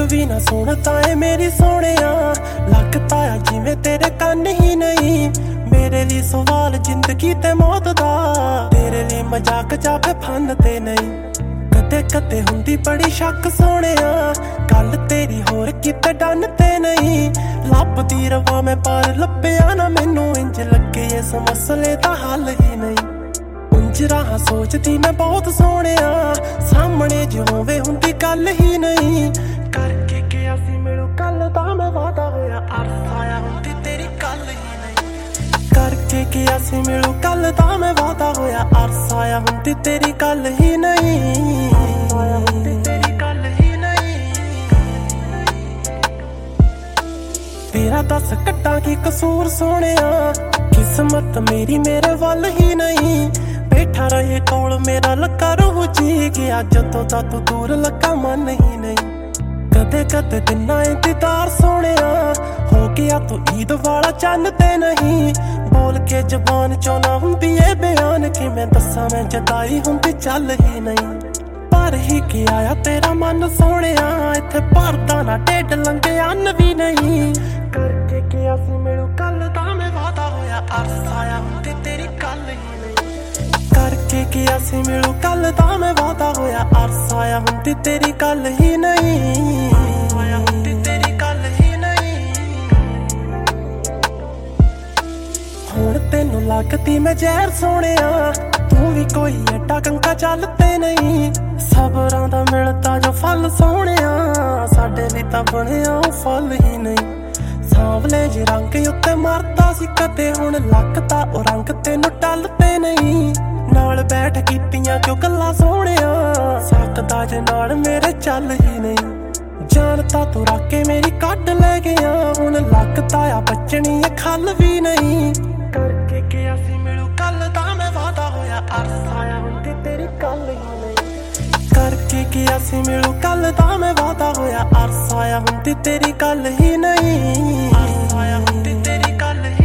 ਵੀ ਨਾ ਸੁਣਦਾ ਏ ਮੇਰੀ ਸੋਹਣਿਆ, ਲੱਗਦਾ ਆ ਜਿਵੇਂ ਤੇਰੇ ਕੰਨ ਹੀ ਨਹੀਂ। ਮੇਰੇ ਲਈ ਸਵਾਲ ਜ਼ਿੰਦਗੀ ਤੇ ਮੌਤ ਦਾ, ਤੇਰੇ ਲਈ ਮਜ਼ਾਕ ਜਾਵੇ ਫਨ ਤੇ ਨਹੀਂ। ਕਦੇ ਕਦੇ ਹੁੰਦੀ ਬੜੀ ਸ਼ੱਕ ਸੋਹਣਿਆ, ਗੱਲ ਤੇਰੀ ਹੋਰ ਕਿਤੇ ਡੰਨ ਤੇ ਨਹੀਂ। ਲੱਭਦੀ ਰਵਾਂ ਮੈਂ ਪਰ ਲੱਭਿਆ ਨਾ ਮੈਨੂੰ, ਇੰਜ ਲੱਗੇ ਇਸ ਮਸਲੇ ਦਾ ਹੱਲ ਹੀ ਨਹੀਂ। ਉਂਝ ਰਾਹ ਸੋਚਦੀ ਮੈਂ ਬਹੁਤ ਸੋਹਣਿਆ, ਸਾਹਮਣੇ ਜੇ ਹੋਵੇ ਹੁੰਦੀ ਗੱਲ ਹੀ ਨਹੀਂ। ਕਰਕੇ ਗਿਆ ਸੀ ਮਿਲੂ ਕੱਲ ਦਾ ਮੈਂ ਵਾਦਾ, ਹੋਇਆ ਅਰਸਾ ਆ ਹੁੰਦੀ ਤੇਰੀ ਗੱਲ ਹੀ ਨਹੀਂ। ਕਰਕੇ ਗਿਆ ਸੀ ਮਿਲੂ ਕੱਲ ਦਾ ਮੈਂ ਵਾਦਾ, ਹੋਇਆ ਅਰਸਾ ਆ ਹੁੰਦੀ ਤੇਰੀ ਗੱਲ ਹੀ ਨਹੀਂ। ਤੇਰਾ ਦੱਸ ਕੱਟਾਂ ਕੀ ਕਸੂਰ ਸੋਹਣਿਆ, ਕਿਸਮਤ ਮੇਰੀ ਮੇਰੇ ਵੱਲ ਹੀ ਨਹੀਂ। ਬੈਠਾ ਰਹੇ ਕੋਲ ਮੇਰਾ ਲੱਗਾ ਰੂਹ ਜੀ ਗਿਆ, ਜਦੋਂ ਦਾ ਤੂੰ ਦੂਰ ਲੱਗਾ ਮਨ ਹੀ ਨਹੀਂ। ਕਦੇ ਕਦੇ ਦਿਨਾਂ ਇੰਤਜ਼ਾਰ ਸੋਹਣਿਆ, ਹੋ ਗਿਆ ਤੂੰ ਈਦ ਵਾਲਾ ਚੰਨ ਤੇ ਨਹੀਂ। ਬੋਲ ਕੇ ਜ਼ਬਾਨ ਚੋਂ ਨਾ ਹੁੰਦੀ ਏ ਬਿਆਨ, ਕਿਵੇਂ ਦੱਸਾਂ ਮੈਂ ਜਦਾਈ ਹੁੰਦੀ ਚੱਲ ਹੀ ਨਹੀਂ। ਪਰ ਹੀ ਕਿ ਆਇਆ ਤੇਰਾ ਮਨ ਸੋਹਣਿਆ, ਇੱਥੇ ਭਰਦਾ ਨਾ ਢਿੱਡ ਲੰਘੇ ਅੰਨ ਵੀ ਨਹੀਂ। ਕਰਕੇ ਗਿਆ ਸੀ ਮਿਲੂ ਕੱਲ ਦਾ ਮੈਂ ਵਾਦਾ, ਹੋਇਆ ਅਰਸਾ ਆ ਹੁੰਦੀ ਤੇਰੀ ਗੱਲ ਹੀ ਨਹੀਂ। ਕਰਕੇ ਗਿਆ ਸੀ ਮਿਲੂ ਕੱਲ ਦਾ ਮੈਂ ਵਾਦਾ, ਹੋਇਆ ਅਰਸਾ ਆ ਹੁੰਦੀ ਤੇਰੀ ਗੱਲ ਹੀ ਨਹੀਂ। ਹੁਣ ਤੈਨੂੰ ਲੱਗਦੀ ਮੈਂ ਜ਼ਹਿਰ ਸੋਹਣਿਆ, ਤੂੰ ਵੀ ਕੋਈ ਏਡਾ ਕੰਕਾ ਚੱਲ ਤੇ ਨਹੀਂ। ਸਬਰਾਂ ਦਾ ਮਿਲਦਾ ਜੋ ਫਲ ਸੋਹਣਿਆ, ਸਾਡੇ ਲਈ ਤਾਂ ਬਣਿਆ ਫਲ ਹੀ ਨਹੀਂ। ਸਾਂਵਲੇ ਜੇ ਰੰਗ ਉੱਤੇ ਮਰਦਾ ਸੀ ਕਦੇ, ਹੁਣ ਲੱਗਦਾ ਉਹ ਰੰਗ ਤੈਨੂੰ ਟੱਲ ਤੇ ਨਹੀਂ। ਨਾਲ ਬੈਠ ਕੀਤੀਆਂ ਕਿਉਂ ਗੱਲਾਂ ਸੋਹਣਿਆ, ਸਕਦਾ ਜੇ ਨਾਲ ਮੇਰੇ ਚੱਲ ਹੀ ਨਹੀਂ। ਜਾਨ ਤਾਂ ਤੂੰ ਰੱਖ ਕੇ ਮੇਰੀ ਕੱਢ ਲੈ ਗਿਆ, ਹੁਣ ਲੱਗਦਾ ਆ ਬਚਣੀ ਇਹ ਖੱਲ ਵੀ ਨਹੀਂ। ਕਰਕੇ ਗਿਆ ਸੀ ਮਿਲੂ ਕੱਲ ਦਾ ਮੈਂ ਵਾਦਾ, ਹੋਇਆ ਅਰਸਾ ਆ ਹੁੰਦੀ ਤੇਰੀ ਗੱਲ ਹੀ ਨਹੀਂ। ਕਰਕੇ ਗਿਆ ਸੀ ਮਿਲੂ ਕੱਲ ਦਾ ਮੈਂ ਵਾਦਾ, ਹੋਇਆ ਅਰਸਾ ਆ ਹੁੰਦੀ ਤੇਰੀ ਗੱਲ ਹੀ ਨਹੀਂ। ਅਰਸਾ ਆ ਹੁੰਦੀ ਤੇਰੀ ਗੱਲ ਹੀ